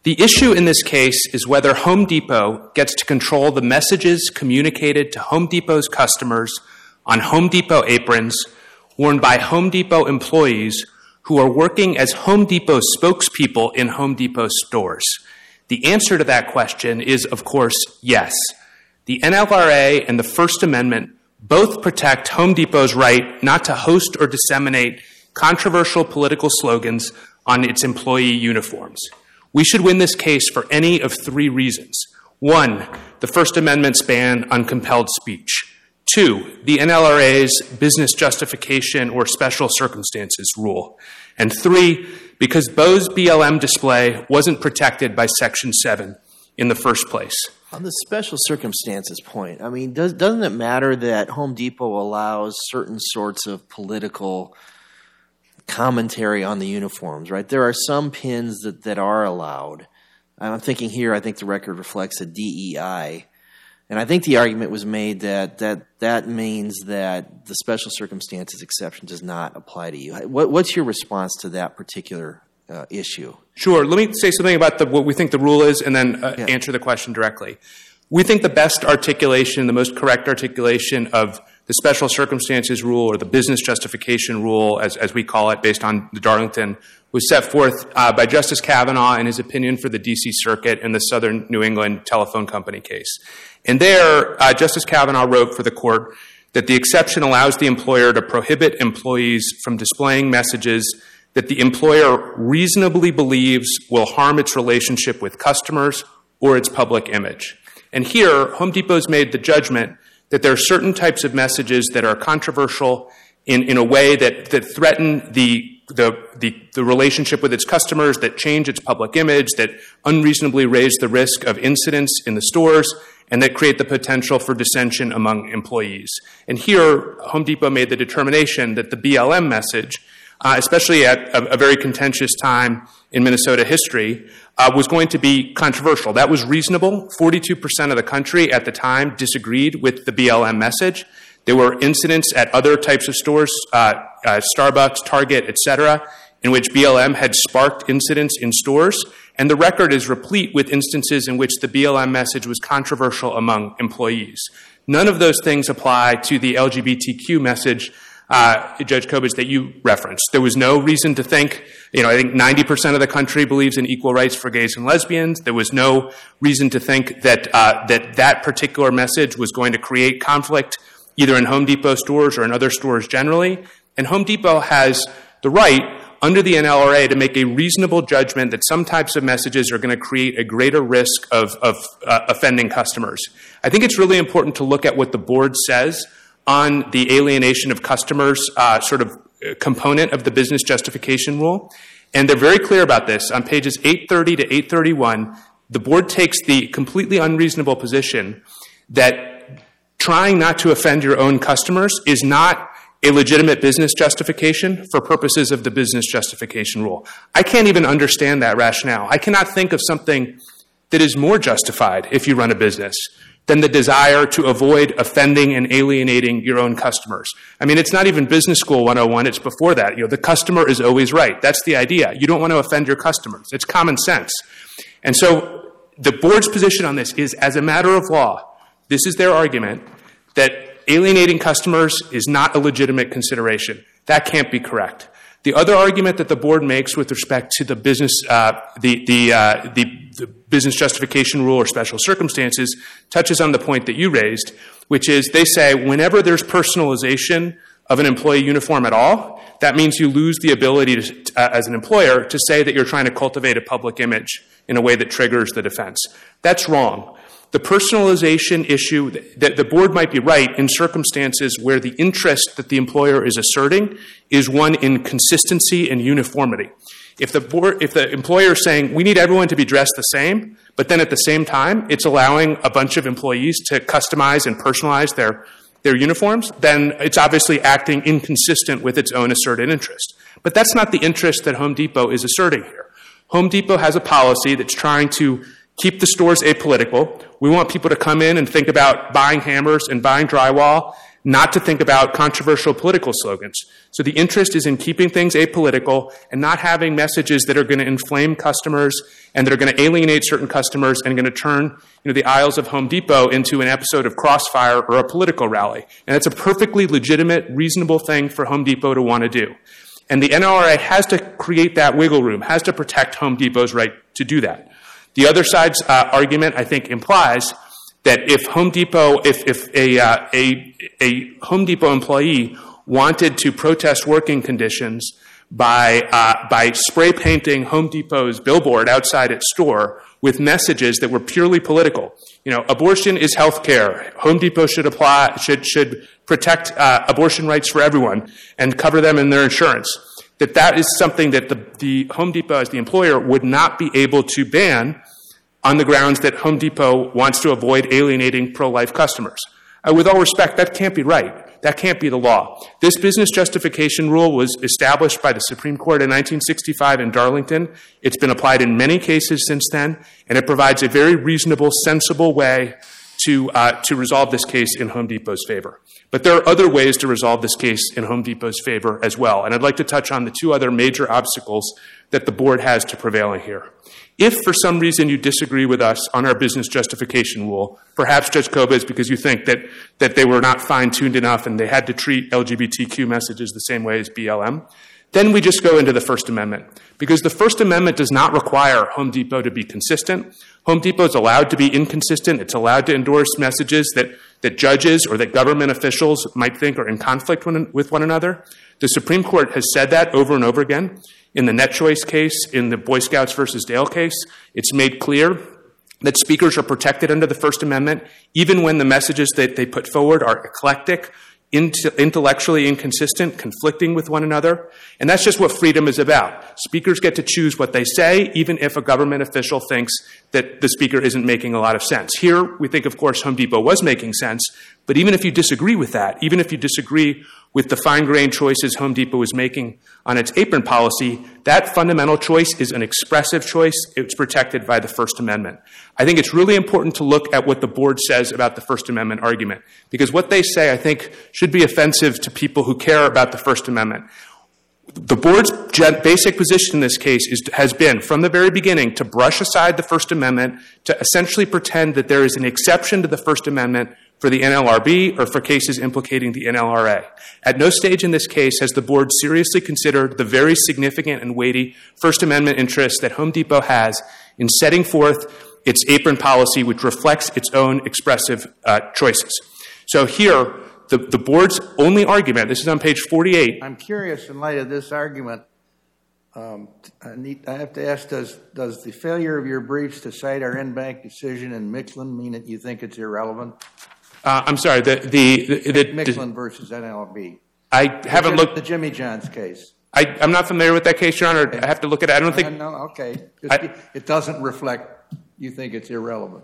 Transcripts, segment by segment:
The issue in this case is whether Home Depot gets to control the messages communicated to Home Depot's customers on Home Depot aprons worn by Home Depot employees who are working as Home Depot spokespeople in Home Depot stores. The answer to that question is, of course, yes. The NLRA and the First Amendment both protect Home Depot's right not to host or disseminate controversial political slogans on its employee uniforms. We should win this case for any of three reasons. 1, the First Amendment's ban on compelled speech. 2, the NLRA's business justification or special circumstances rule. And 3, because Bo's BLM display wasn't protected by Section 7 in the first place. On the special circumstances point, I mean, doesn't it matter that Home Depot allows certain sorts of political commentary on the uniforms, right? There are some pins that are allowed. I'm thinking here, I think the record reflects a DEI. And I think the argument was made that means that the special circumstances exception does not apply to you. What's your response to that particular issue? Sure. Let me say something about what we think the rule is and then answer the question directly. We think the best articulation, the most correct articulation of the special circumstances rule or the business justification rule, as we call it, based on the Darlington, was set forth by Justice Kavanaugh in his opinion for the D.C. Circuit in the Southern New England Telephone Company case. And there, Justice Kavanaugh wrote for the court that the exception allows the employer to prohibit employees from displaying messages that the employer reasonably believes will harm its relationship with customers or its public image. And here, Home Depot's made the judgment that there are certain types of messages that are controversial in a way that threaten the relationship with its customers, that change its public image, that unreasonably raise the risk of incidents in the stores, and that create the potential for dissension among employees. And here, Home Depot made the determination that the BLM message, especially at a very contentious time in Minnesota history, was going to be controversial. That was reasonable. 42% of the country at the time disagreed with the BLM message. There were incidents at other types of stores, Starbucks, Target, etc., in which BLM had sparked incidents in stores, and the record is replete with instances in which the BLM message was controversial among employees. None of those things apply to the LGBTQ message, Judge Kobach, that you referenced. There was no reason to think, I think 90% of the country believes in equal rights for gays and lesbians. There was no reason to think that that particular message was going to create conflict either in Home Depot stores or in other stores generally. And Home Depot has the right under the NLRA to make a reasonable judgment that some types of messages are going to create a greater risk of offending customers. I think it's really important to look at what the board says on the alienation of customers sort of component of the business justification rule. And they're very clear about this. On pages 830 to 831, the board takes the completely unreasonable position that trying not to offend your own customers is not a legitimate business justification for purposes of the business justification rule. I can't even understand that rationale. I cannot think of something that is more justified if you run a business than the desire to avoid offending and alienating your own customers. I mean, it's not even Business School 101, it's before that. The customer is always right. That's the idea. You don't want to offend your customers. It's common sense. And so the board's position on this is, as a matter of law, this is their argument, that alienating customers is not a legitimate consideration. That can't be correct. The other argument that the board makes with respect to the business, the business justification rule or special circumstances touches on the point that you raised, which is they say whenever there's personalization of an employee uniform at all, that means you lose the ability to, as an employer to say that you're trying to cultivate a public image in a way that triggers the defense. That's wrong. The personalization issue, that the board might be right in circumstances where the interest that the employer is asserting is one in consistency and uniformity. If the employer is saying we need everyone to be dressed the same, but then at the same time it's allowing a bunch of employees to customize and personalize their uniforms, then it's obviously acting inconsistent with its own asserted interest. But that's not the interest that Home Depot is asserting here. Home Depot has a policy that's trying to keep the stores apolitical. We want people to come in and think about buying hammers and buying drywall not to think about controversial political slogans. So the interest is in keeping things apolitical and not having messages that are going to inflame customers and that are going to alienate certain customers and going to turn the aisles of Home Depot into an episode of Crossfire or a political rally. And it's a perfectly legitimate, reasonable thing for Home Depot to want to do. And the NLRA has to create that wiggle room, has to protect Home Depot's right to do that. The other side's argument, I think, implies that if a Home Depot employee wanted to protest working conditions by spray painting Home Depot's billboard outside its store with messages that were purely political, abortion is health care. Home Depot should protect abortion rights for everyone and cover them in their insurance. That is something that the Home Depot, as the employer, would not be able to ban on the grounds that Home Depot wants to avoid alienating pro-life customers. With all respect, that can't be right. That can't be the law. This business justification rule was established by the Supreme Court in 1965 in Darlington. It's been applied in many cases since then, and it provides a very reasonable, sensible way to resolve this case in Home Depot's favor. But there are other ways to resolve this case in Home Depot's favor as well, and I'd like to touch on the two other major obstacles that the board has to prevailing here. If for some reason you disagree with us on our business justification rule, perhaps Judge Kobes because you think that they were not fine-tuned enough and they had to treat LGBTQ messages the same way as BLM, then we just go into the First Amendment. Because the First Amendment does not require Home Depot to be consistent. Home Depot is allowed to be inconsistent. It's allowed to endorse messages that judges or that government officials might think are in conflict with one another. The Supreme Court has said that over and over again. In the Net Choice case, in the Boy Scouts versus Dale case, it's made clear that speakers are protected under the First Amendment, even when the messages that they put forward are eclectic, intellectually inconsistent, conflicting with one another. And that's just what freedom is about. Speakers get to choose what they say, even if a government official thinks that the speaker isn't making a lot of sense. Here, we think, of course, Home Depot was making sense, but even if you disagree with that, even if you disagree with the fine-grained choices Home Depot was making on its apron policy, that fundamental choice is an expressive choice. It's protected by the First Amendment. I think it's really important to look at what the board says about the First Amendment argument, because what they say, I think, should be offensive to people who care about the First Amendment. The board's basic position in this case has been, from the very beginning, to brush aside the First Amendment, to essentially pretend that there is an exception to the First Amendment for the NLRB or for cases implicating the NLRA. At no stage in this case has the board seriously considered the very significant and weighty First Amendment interest that Home Depot has in setting forth its apron policy, which reflects its own expressive choices. So here, the board's only argument, this is on page 48. I'm curious, in light of this argument, I have to ask, does the failure of your briefs to cite our in-bank decision in Micklin mean that you think it's irrelevant? I'm sorry, Micklin versus NLRB. I haven't looked. The Jimmy John's case. I'm not familiar with that case, Your Honor. I have to look at it. I don't think. No, okay. It doesn't reflect you think it's irrelevant.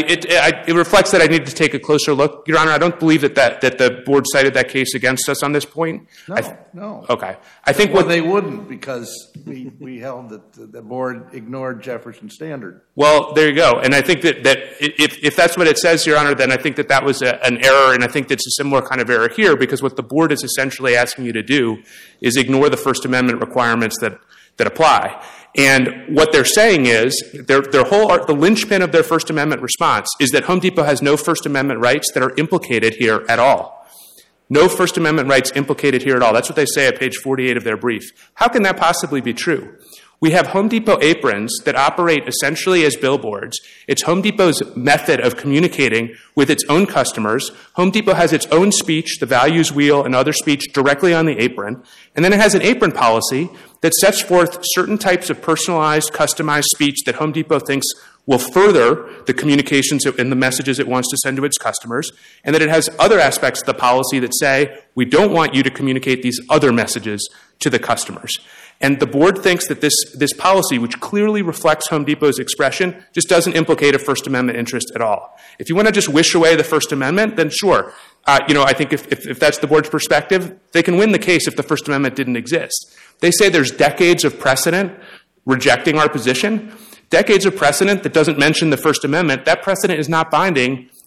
It reflects that I need to take a closer look, Your Honor. I don't believe that the board cited that case against us on this point. No. Okay. I think they wouldn't, because we held that the board ignored Jefferson Standard. Well, there you go. And I think that if that's what it says, Your Honor, then I think that was an error, and I think that's a similar kind of error here, because what the board is essentially asking you to do is ignore the First Amendment requirements that apply. And what they're saying is, the linchpin of their First Amendment response is that Home Depot has no First Amendment rights that are implicated here at all. No First Amendment rights implicated here at all. That's what they say at page 48 of their brief. How can that possibly be true? We have Home Depot aprons that operate essentially as billboards. It's Home Depot's method of communicating with its own customers. Home Depot has its own speech, the values wheel and other speech directly on the apron. And then it has an apron policy that sets forth certain types of personalized, customized speech that Home Depot thinks will further the communications and the messages it wants to send to its customers, and that it has other aspects of the policy that say, we don't want you to communicate these other messages to the customers. And the board thinks that this policy, which clearly reflects Home Depot's expression, just doesn't implicate a First Amendment interest at all. If you want to just wish away the First Amendment, then sure. I think if that's the board's perspective, they can win the case if the First Amendment didn't exist. They say there's decades of precedent rejecting our position. Decades of precedent that doesn't mention the First Amendment, that precedent is not binding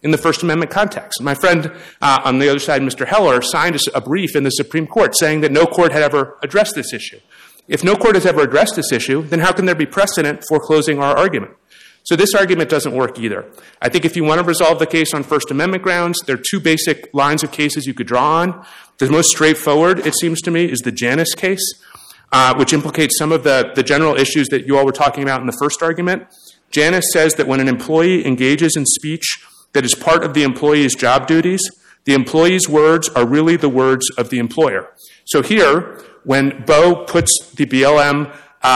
in the First Amendment context. My friend on the other side, Mr. Heller, signed a brief in the Supreme Court saying that no court had ever addressed this issue. If no court has ever addressed this issue, then how can there be precedent foreclosing our argument? So this argument doesn't work either. I think if you want to resolve the case on First Amendment grounds, there are two basic lines of cases you could draw on. The most straightforward, it seems to me, is the Janus case, which implicates some of the general issues that you all were talking about in the first argument. Janus says that when an employee engages in speech that is part of the employee's job duties, the employee's words are really the words of the employer. So here, when Bo puts the BLM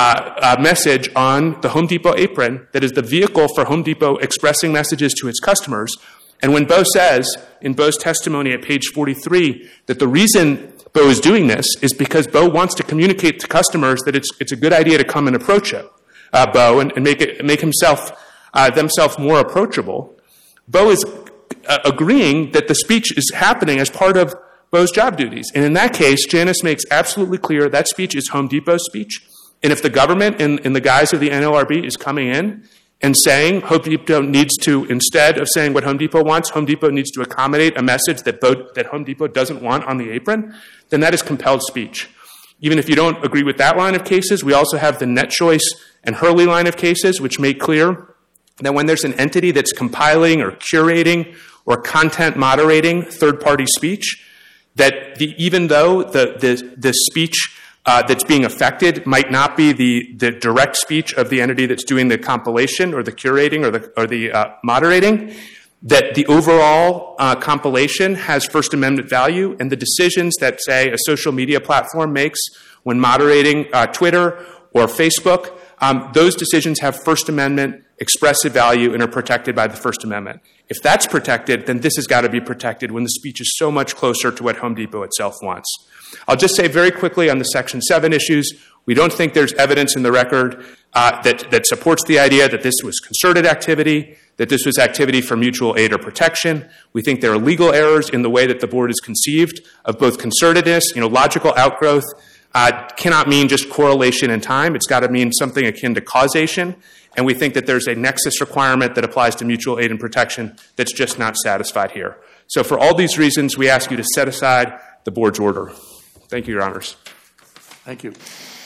message on the Home Depot apron that is the vehicle for Home Depot expressing messages to its customers, and when Bo says in Bo's testimony at page 43 that the reason Bo is doing this is because Bo wants to communicate to customers that it's a good idea to come and approach Bo and make themselves more approachable, Bo is agreeing that the speech is happening as part of Bo's job duties. And in that case, Janus makes absolutely clear that speech is Home Depot's speech. And if the government, in the guise of the NLRB, is coming in and saying Home Depot needs to, instead of saying what Home Depot wants, Home Depot needs to accommodate a message that Home Depot doesn't want on the apron, then that is compelled speech. Even if you don't agree with that line of cases, we also have the NetChoice and Hurley line of cases, which make clear that when there's an entity that's compiling or curating or content moderating third-party speech, that even though the speech that's being affected might not be the direct speech of the entity that's doing the compilation or the curating or the moderating, that the overall compilation has First Amendment value, and the decisions that, say, a social media platform makes when moderating Twitter or Facebook, those decisions have First Amendment expressive value and are protected by the First Amendment. If that's protected, then this has got to be protected when the speech is so much closer to what Home Depot itself wants. I'll just say very quickly on the Section 7 issues, we don't think there's evidence in the record that supports the idea that this was concerted activity, that this was activity for mutual aid or protection. We think there are legal errors in the way that the board is conceived of both concertedness, logical outgrowth, cannot mean just correlation in time. It's got to mean something akin to causation. And we think that there's a nexus requirement that applies to mutual aid and protection that's just not satisfied here. So for all these reasons, we ask you to set aside the board's order. Thank you, Your Honors. Thank you.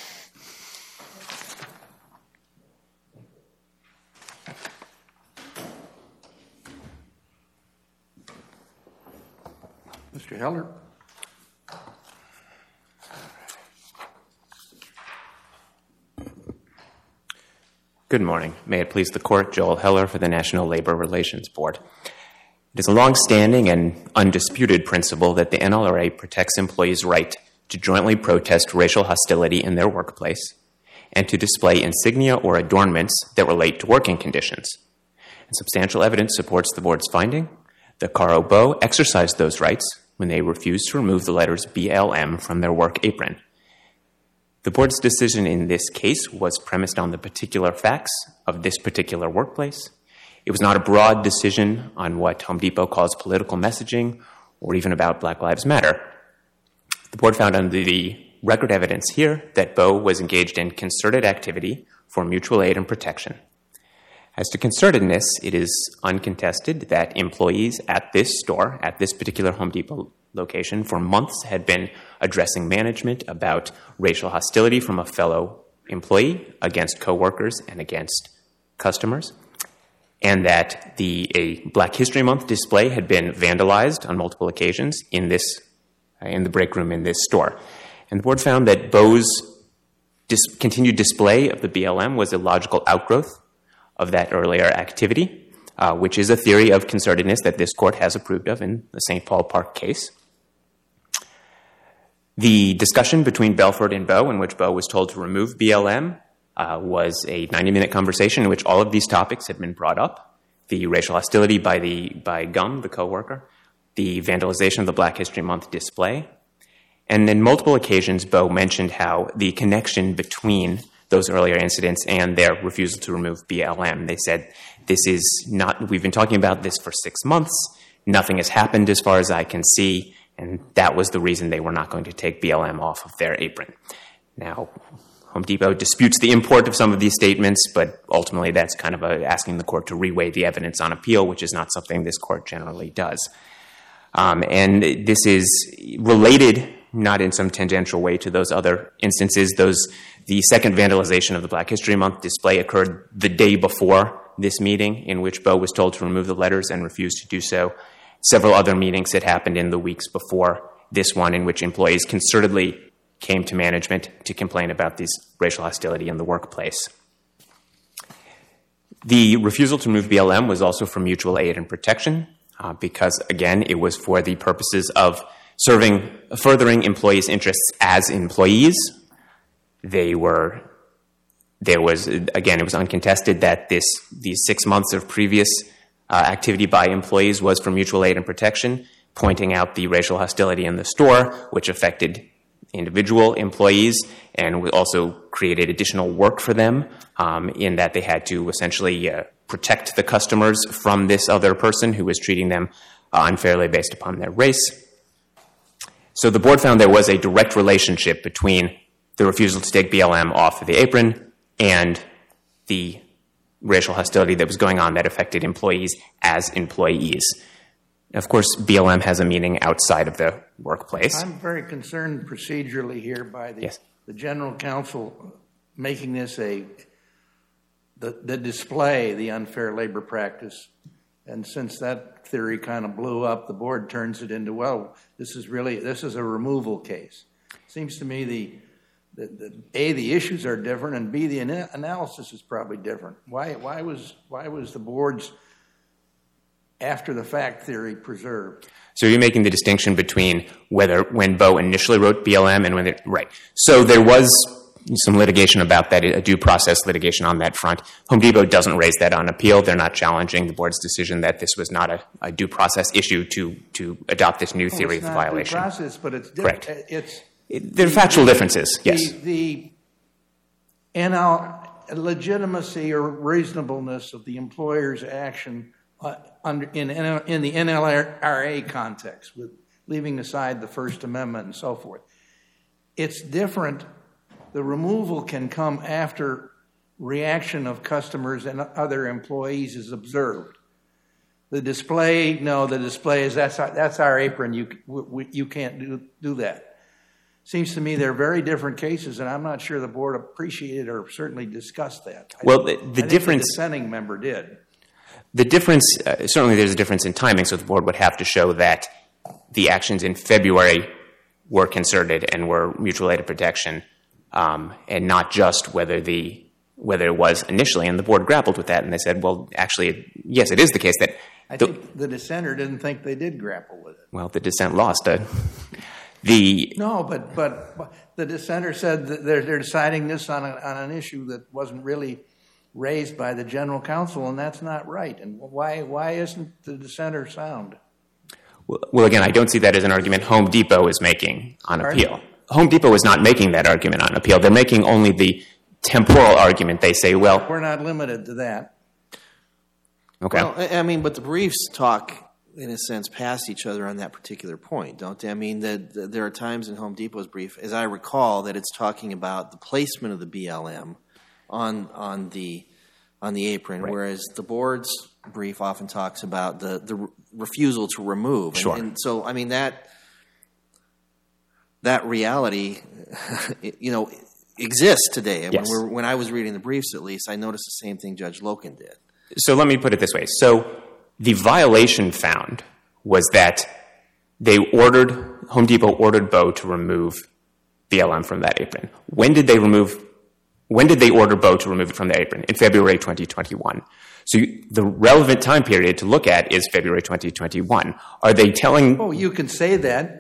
Mr. Heller. Good morning. May it please the Court, Joel Heller for the National Labor Relations Board. It is a long-standing and undisputed principle that the NLRA protects employees' right to jointly protest racial hostility in their workplace and to display insignia or adornments that relate to working conditions. And substantial evidence supports the board's finding that Caro Bo exercised those rights when they refused to remove the letters BLM from their work apron. The board's decision in this case was premised on the particular facts of this particular workplace. It was not a broad decision on what Home Depot calls political messaging or even about Black Lives Matter. The board found under the record evidence here that Bo was engaged in concerted activity for mutual aid and protection. As to concertedness, it is uncontested that employees at this store, at this particular Home Depot location, for months had been addressing management about racial hostility from a fellow employee against coworkers and against customers, and that a Black History Month display had been vandalized on multiple occasions in the break room in this store. And the board found that Bo's continued display of the BLM was a logical outgrowth of that earlier activity, which is a theory of concertedness that this court has approved of in the St. Paul Park case. The discussion between Belford and Bo, in which Bo was told to remove BLM, was a 90-minute conversation in which all of these topics had been brought up: the racial hostility by Gum, the coworker, the vandalization of the Black History Month display, and in multiple occasions, Bo mentioned how the connection between those earlier incidents and their refusal to remove BLM. They said, we've been talking about this for 6 months, nothing has happened as far as I can see, and that was the reason they were not going to take BLM off of their apron. Now, Home Depot disputes the import of some of these statements, but ultimately that's kind of asking the court to reweigh the evidence on appeal, which is not something this court generally does. And this is related, not in some tangential way, to those other instances. The second vandalization of the Black History Month display occurred the day before this meeting, in which Bo was told to remove the letters and refused to do so. Several other meetings that happened in the weeks before this one, in which employees concertedly came to management to complain about this racial hostility in the workplace. The refusal to remove BLM was also for mutual aid and protection, because, again, it was for the purposes of furthering employees' interests as employees. It was uncontested that these 6 months of previous activity by employees was for mutual aid and protection, pointing out the racial hostility in the store, which affected individual employees and also created additional work for them in that they had to essentially protect the customers from this other person who was treating them unfairly based upon their race. So the board found there was a direct relationship between the refusal to take BLM off of the apron and the racial hostility that was going on that affected employees as employees. Of course, BLM has a meaning outside of the workplace. I'm very concerned procedurally here by the general counsel making this the display, the unfair labor practice. And since that theory kind of blew up, the board turns it into, well, this is a removal case. Seems to me the issues are different, and B, the analysis is probably different. Why was the board's after the fact theory preserved? So you're making the distinction between when Bo initially wrote BLM and right. So there was some litigation about that, a due process litigation on that front. Home Depot doesn't raise that on appeal. They're not challenging the board's decision that this was not a due process issue to adopt this new theory of violation. It's not due process, but it's different. Correct. There are factual differences, yes. The legitimacy or reasonableness of the employer's action in the NLRA context, with leaving aside the First Amendment and so forth. It's different. The removal can come after reaction of customers and other employees is observed. The display is that's our apron. You can't do that. Seems to me they're very different cases, and I'm not sure the board appreciated or certainly discussed that. Well, I think the dissenting member did. The difference, certainly there's a difference in timing, so the board would have to show that the actions in February were concerted and were mutual aid and protection, and not just whether it was initially. And the board grappled with that, and they said, well, actually, yes, it is the case that... I think the dissenter didn't think they did grapple with it. Well, the dissent lost. No, but the dissenter said that they're deciding this on an issue that wasn't really raised by the general counsel, and that's not right. And why isn't the dissenter sound? Well, again, I don't see that as an argument Home Depot is making on appeal. Home Depot is not making that argument on appeal. They're making only the temporal argument. They say, well... We're not limited to that. Okay. Well, I mean, but the briefs talk, in a sense, past each other on that particular point, don't they? I mean, there are times in Home Depot's brief, as I recall, that it's talking about the placement of the BLM on the apron, right, whereas the board's brief often talks about the refusal to remove. Sure. And so, I mean, that reality, exists today. Yes. When I was reading the briefs, at least, I noticed the same thing Judge Loken did. So let me put it this way. So the violation found was that Home Depot ordered Bo to remove BLM from that apron. When did they order Bo to remove it from the apron? In February 2021. So the relevant time period to look at is February 2021. Are they telling... Oh, you can say that.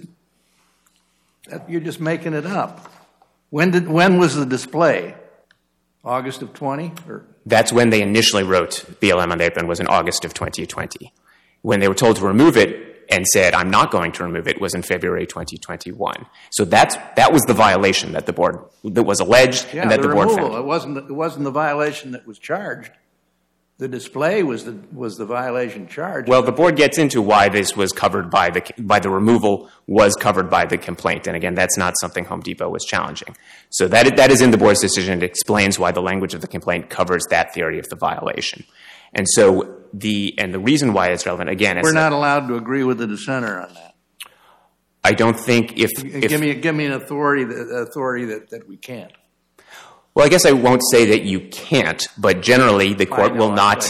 You're just making it up. When was the display? August of 20? That's when they initially wrote BLM on the apron, was in August of 2020. When they were told to remove it and said, I'm not going to remove it, was in February 2021. So that was the violation that was alleged and that the board found. It wasn't the violation that was charged. The display was the violation charge. Well, the board gets into why this was covered by the removal was covered by the complaint. And again, that's not something Home Depot was challenging. So that is in the board's decision. It explains why the language of the complaint covers that theory of the violation. And so the reason why it's relevant, again, is we're not allowed to agree with the dissenter on that. I don't think if give me an authority that we can't. Well, I guess I won't say that you can't, but generally the court will not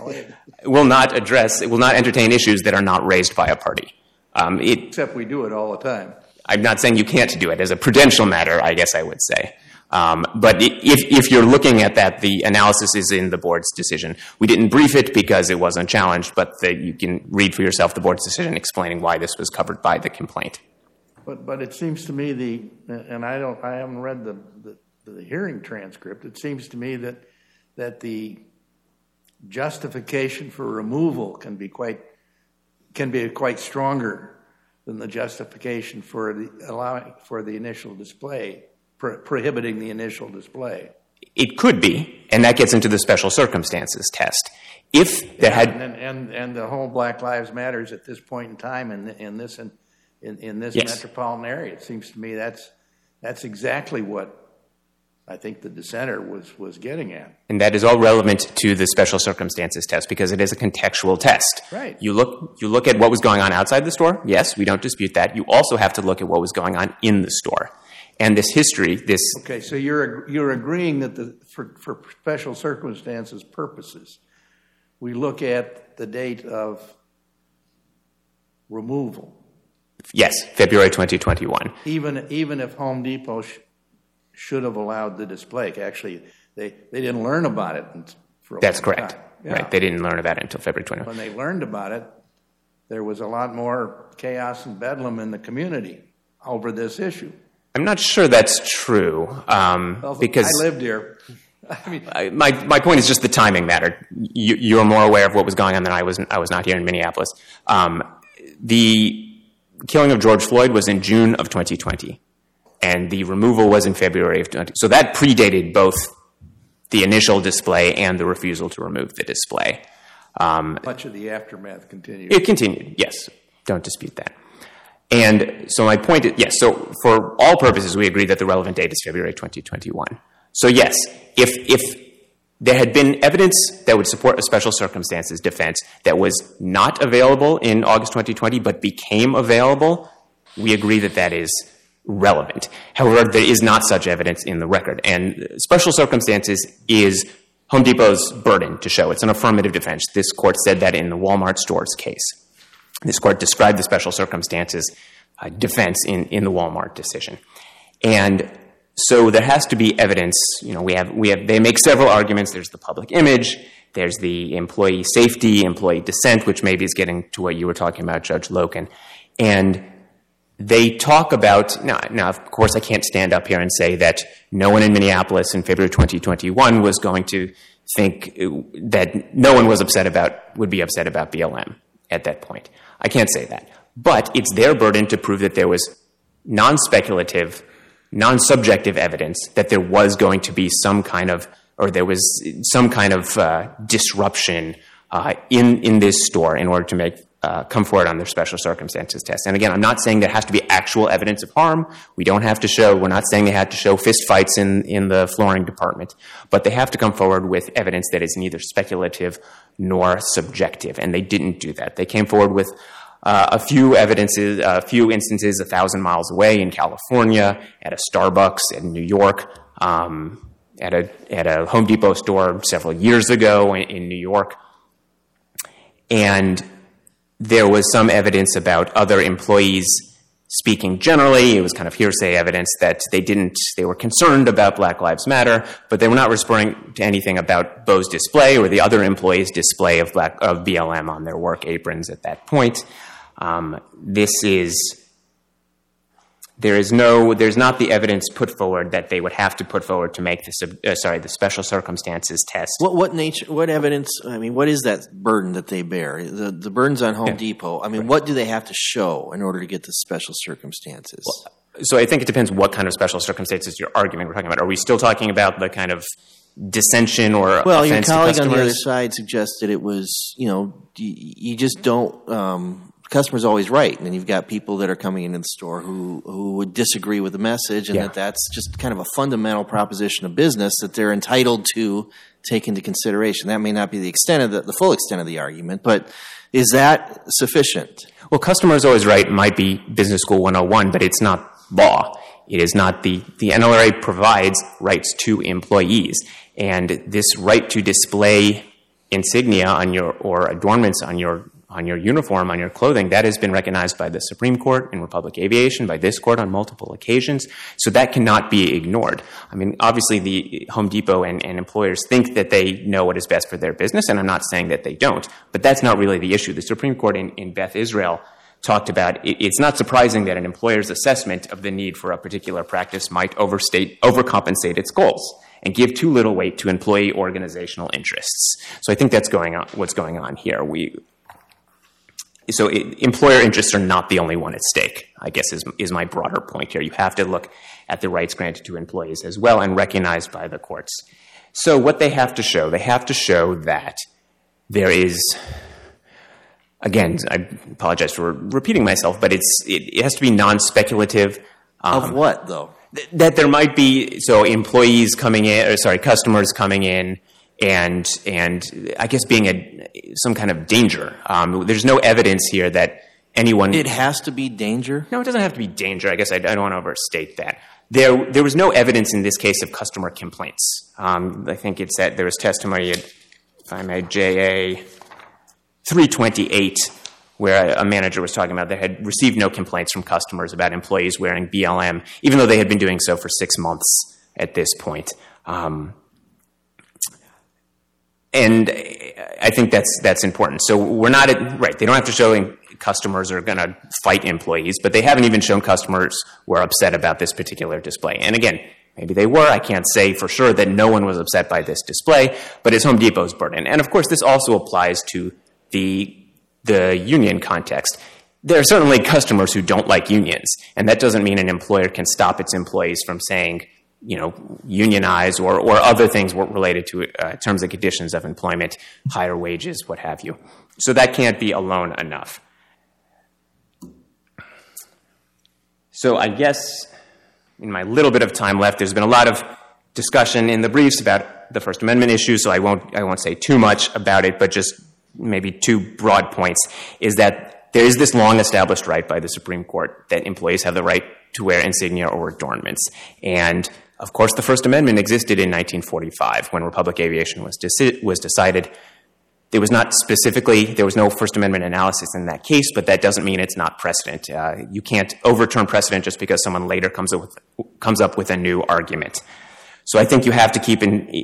entertain issues that are not raised by a party. Except we do it all the time. I'm not saying you can't do it. As a prudential matter, I guess I would say. But if you're looking at that, the analysis is in the board's decision. We didn't brief it because it wasn't challenged, but you can read for yourself the board's decision explaining why this was covered by the complaint. But it seems to me I haven't read the hearing transcript. It seems to me that the justification for removal can be quite stronger than the justification for the initial display, prohibiting the initial display. It could be, and that gets into the special circumstances test. If there had and the whole Black Lives Matters at this point in time in this yes. metropolitan area, it seems to me that's exactly what I think the dissenter was getting at. And that is all relevant to the special circumstances test because it is a contextual test. Right. You look at what was going on outside the store. Yes, we don't dispute that. You also have to look at what was going on in the store. And this history, Okay, so you're agreeing that for special circumstances purposes, we look at the date of removal. Yes, February 2021. Even if Home Depot should have allowed the display. Actually, they didn't learn about it for a That's long correct. time. Yeah. Right, they didn't learn about it until February 21. When they learned about it, there was a lot more chaos and bedlam in the community over this issue. I'm not sure that's true because I lived here. I mean, my point is just the timing mattered. You're more aware of what was going on than I was. I was not here in Minneapolis. The killing of George Floyd was in June of 2020. And the removal was in February of 2020. So that predated both the initial display and the refusal to remove the display. Much of the aftermath continued. It continued, yes. Don't dispute that. And so my point is, yes, so for all purposes, we agree that the relevant date is February 2021. So yes, if there had been evidence that would support a special circumstances defense that was not available in August 2020 but became available, we agree that that is relevant. However, there is not such evidence in the record. And special circumstances is Home Depot's burden to show. It's an affirmative defense. This court said that in the Walmart stores case. This court described the special circumstances defense in the Walmart decision. And so there has to be evidence. You know, they make several arguments. There's the public image. There's the employee safety, employee dissent, which maybe is getting to what you were talking about, Judge Loken. And they talk about, now, of course, I can't stand up here and say that no one in Minneapolis in February 2021 was going to think that no one would be upset about BLM at that point. I can't say that. But it's their burden to prove that there was non-speculative, non-subjective evidence that there was going to be some kind of disruption in this store in order to come forward on their special circumstances test. And again, I'm not saying there has to be actual evidence of harm. We're not saying they had to show fist fights in the flooring department, but they have to come forward with evidence that is neither speculative nor subjective, and they didn't do that. They came forward with a few instances 1,000 miles away in California, at a Starbucks in New York, at a Home Depot store several years ago in New York. And there was some evidence about other employees speaking generally. It was kind of hearsay evidence that they were concerned about Black Lives Matter, but they were not referring to anything about Bo's display or the other employees' display of BLM on their work aprons at that point. There's not the evidence put forward that they would have to put forward to make the special circumstances test. What evidence, what is that burden that they bear? The burden's on Home Depot. What do they have to show in order to get the special circumstances? So I think it depends what kind of special circumstances we're talking about. Are we still talking about the kind of dissension or well, offense to customers. your colleague on the other side suggested it was, you just don't. Customer's always right, and then you've got people that are coming into the store who would disagree with the message, and that's just kind of a fundamental proposition of business that they're entitled to take into consideration. That may not be the extent of the full extent of the argument, but is that sufficient? Well, customer's always right might be Business School 101, but it's not law. It is not the NLRA provides rights to employees, and this right to display insignia on or adornments on your uniform, on your clothing, that has been recognized by the Supreme Court in Republic Aviation, by this court on multiple occasions. So that cannot be ignored. I mean, obviously the Home Depot and employers think that they know what is best for their business, and I'm not saying that they don't, but that's not really the issue. The Supreme Court in Beth Israel talked about it's not surprising that an employer's assessment of the need for a particular practice might overcompensate its goals and give too little weight to employee organizational interests. So I think that's what's going on here. So employer interests are not the only one at stake, I guess is my broader point here. You have to look at the rights granted to employees as well and recognized by the courts. So what they have to show that there is, again, I apologize for repeating myself, but it has to be non-speculative. Of what, though? That there might be, employees coming in, customers coming in, and I guess being some kind of danger. There's no evidence here that anyone... It has to be danger? No, it doesn't have to be danger. I guess I don't want to overstate that. There was no evidence in this case of customer complaints. I think it's that there was testimony at, if I may, JA 328, where a manager was talking about they had received no complaints from customers about employees wearing BLM, even though they had been doing so for 6 months at this point. And I think that's important. So we're not right. They don't have to show customers are going to fight employees, but they haven't even shown customers were upset about this particular display. And again, maybe they were. I can't say for sure that no one was upset by this display, but it's Home Depot's burden. And of course, this also applies to the union context. There are certainly customers who don't like unions, and that doesn't mean an employer can stop its employees from saying, unionize or other things related to terms and conditions of employment, higher wages, what have you. So that can't be alone enough. So I guess in my little bit of time left, there's been a lot of discussion in the briefs about the First Amendment issue, so I won't say too much about it, but just maybe 2 broad points, is that there is this long-established right by the Supreme Court that employees have the right to wear insignia or adornments. And, of course, the First Amendment existed in 1945 when Republic Aviation was decided. There was no First Amendment analysis in that case, but that doesn't mean it's not precedent. You can't overturn precedent just because someone later comes up with a new argument. So I think you have to keep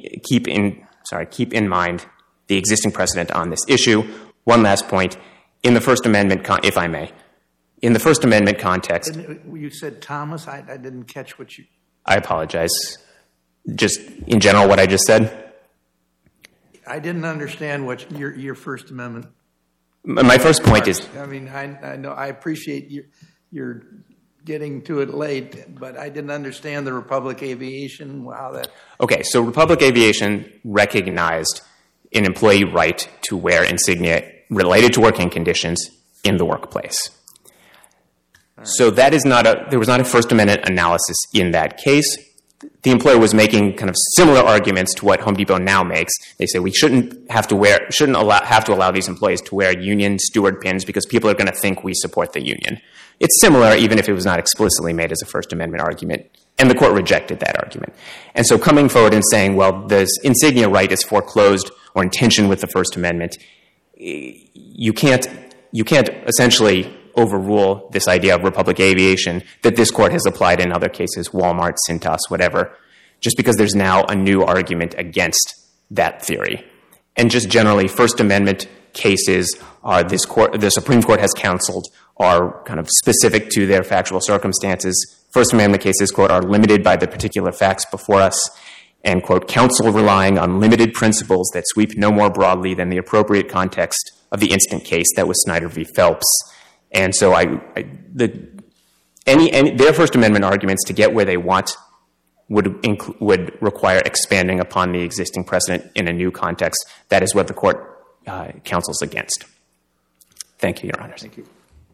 in mind the existing precedent on this issue. One last point. In the First Amendment, if I may, in the First Amendment context... You said Thomas? I didn't catch what you... I apologize. Just in general, what I just said? I didn't understand what your First Amendment... My first point is... I mean, I know I appreciate you're getting to it late, but I didn't understand the Republic Aviation. Wow, that... Okay, so Republic Aviation recognized an employee right to wear insignia related to working conditions in the workplace. Right. So there was not a First Amendment analysis in that case. The employer was making kind of similar arguments to what Home Depot now makes. They say we shouldn't have to allow these employees to wear union steward pins because people are going to think we support the union. It's similar, even if it was not explicitly made as a First Amendment argument, and the court rejected that argument. And so coming forward and saying, well, the insignia right is foreclosed or in tension with the First Amendment, you can't essentially overrule this idea of Republic Aviation that this court has applied in other cases, Walmart, Cintas, whatever, just because there's now a new argument against that theory. And just generally, First Amendment cases the Supreme Court has counseled are kind of specific to their factual circumstances. First Amendment cases, quote, are limited by the particular facts before us, and, quote, counsel relying on limited principles that sweep no more broadly than the appropriate context of the instant case that was Snyder v. Phelps. And so their First Amendment arguments to get where they want would require expanding upon the existing precedent in a new context. That is what the court counsels against. Thank you, Your Honors. Thank you.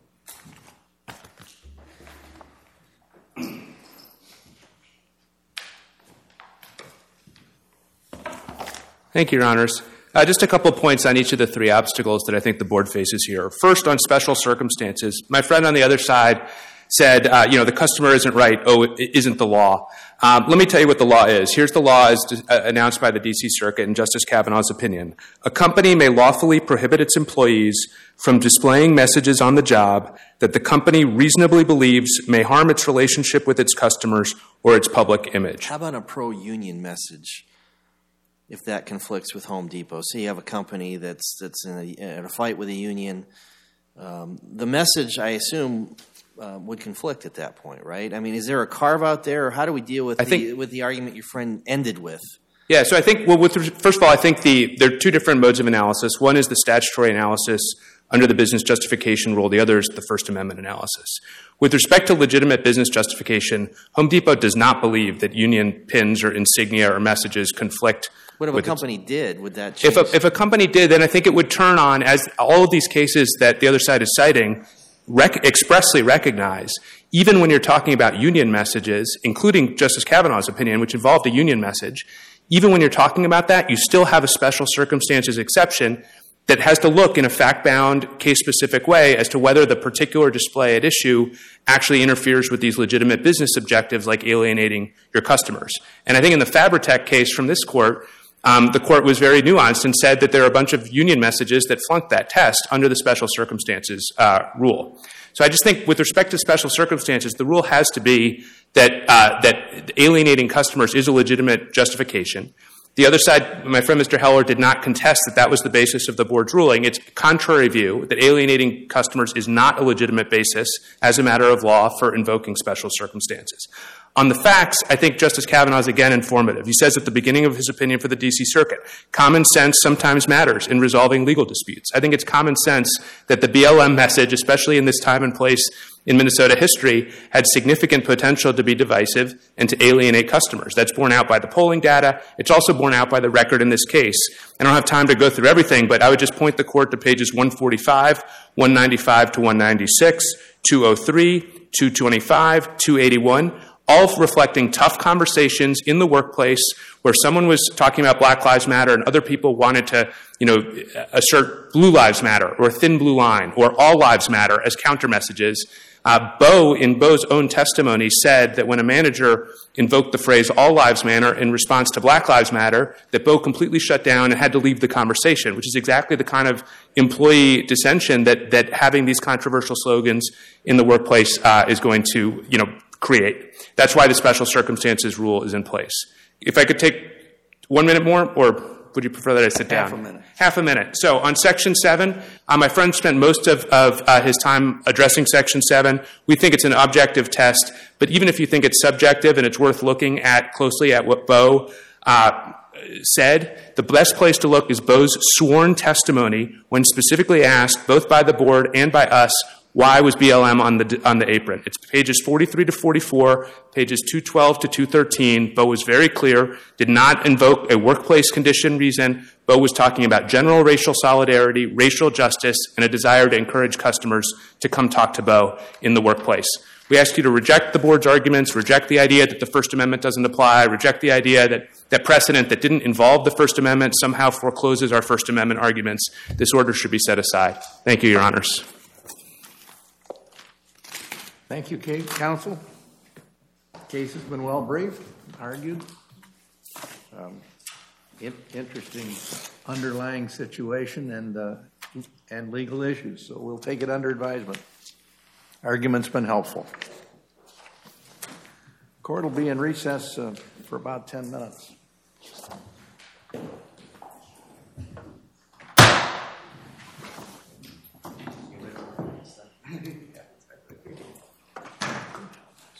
Thank you, Your Honors. Just a couple points on each of the three obstacles that I think the board faces here. First, on special circumstances, my friend on the other side said, the customer isn't right. Oh, it isn't the law. Let me tell you what the law is. Here's the law as announced by the D.C. Circuit in Justice Kavanaugh's opinion. A company may lawfully prohibit its employees from displaying messages on the job that the company reasonably believes may harm its relationship with its customers or its public image. How about a pro-union message? If that conflicts with Home Depot, say you have a company that's in a fight with a union, the message, I assume, would conflict at that point, right? I mean, is there a carve out there, or how do we deal with the argument your friend ended with? Yeah, so I think, first of all, I think there are two different modes of analysis. One is the statutory analysis under the business justification rule. The other is the First Amendment analysis. With respect to legitimate business justification, Home Depot does not believe that union pins or insignia or messages conflict. What if a company did? Would that change? If a company did, then I think it would turn on, as all of these cases that the other side is citing expressly recognize, even when you're talking about union messages, including Justice Kavanaugh's opinion, which involved a union message, even when you're talking about that, you still have a special circumstances exception that has to look in a fact-bound, case-specific way as to whether the particular display at issue actually interferes with these legitimate business objectives like alienating your customers. And I think in the Fabritech case from this court, the court was very nuanced and said that there are a bunch of union messages that flunked that test under the special circumstances rule. So I just think with respect to special circumstances, the rule has to be that alienating customers is a legitimate justification. The other side, my friend Mr. Heller, did not contest that was the basis of the board's ruling. It's contrary view that alienating customers is not a legitimate basis as a matter of law for invoking special circumstances. On the facts, I think Justice Kavanaugh is again informative. He says at the beginning of his opinion for the D.C. Circuit, common sense sometimes matters in resolving legal disputes. I think it's common sense that the BLM message, especially in this time and place in Minnesota history, had significant potential to be divisive and to alienate customers. That's borne out by the polling data. It's also borne out by the record in this case. I don't have time to go through everything, but I would just point the court to pages 145, 195 to 196, 203, 225, 281, all reflecting tough conversations in the workplace where someone was talking about Black Lives Matter and other people wanted to, assert Blue Lives Matter or Thin Blue Line or All Lives Matter as counter messages. In Bo's own testimony, said that when a manager invoked the phrase All Lives Matter in response to Black Lives Matter, that Bo completely shut down and had to leave the conversation, which is exactly the kind of employee dissension that having these controversial slogans in the workplace is going to, create. That's why the special circumstances rule is in place. If I could take 1 minute more, or would you prefer that I sit down? Half a minute. Half a minute. So on Section 7, my friend spent most of his time addressing Section 7. We think it's an objective test, but even if you think it's subjective and it's worth looking at closely at what Bo said, the best place to look is Bo's sworn testimony when specifically asked, both by the board and by us, why was BLM on the apron? It's pages 43 to 44, pages 212 to 213. Bo was very clear, did not invoke a workplace condition reason. Bo was talking about general racial solidarity, racial justice, and a desire to encourage customers to come talk to Bo in the workplace. We ask you to reject the board's arguments, reject the idea that the First Amendment doesn't apply, reject the idea that precedent that didn't involve the First Amendment somehow forecloses our First Amendment arguments. This order should be set aside. Thank you, Your Honors. Thank you, counsel. The case has been well briefed, argued. Interesting underlying situation and legal issues. So we'll take it under advisement. Argument's been helpful. Court will be in recess for about 10 minutes.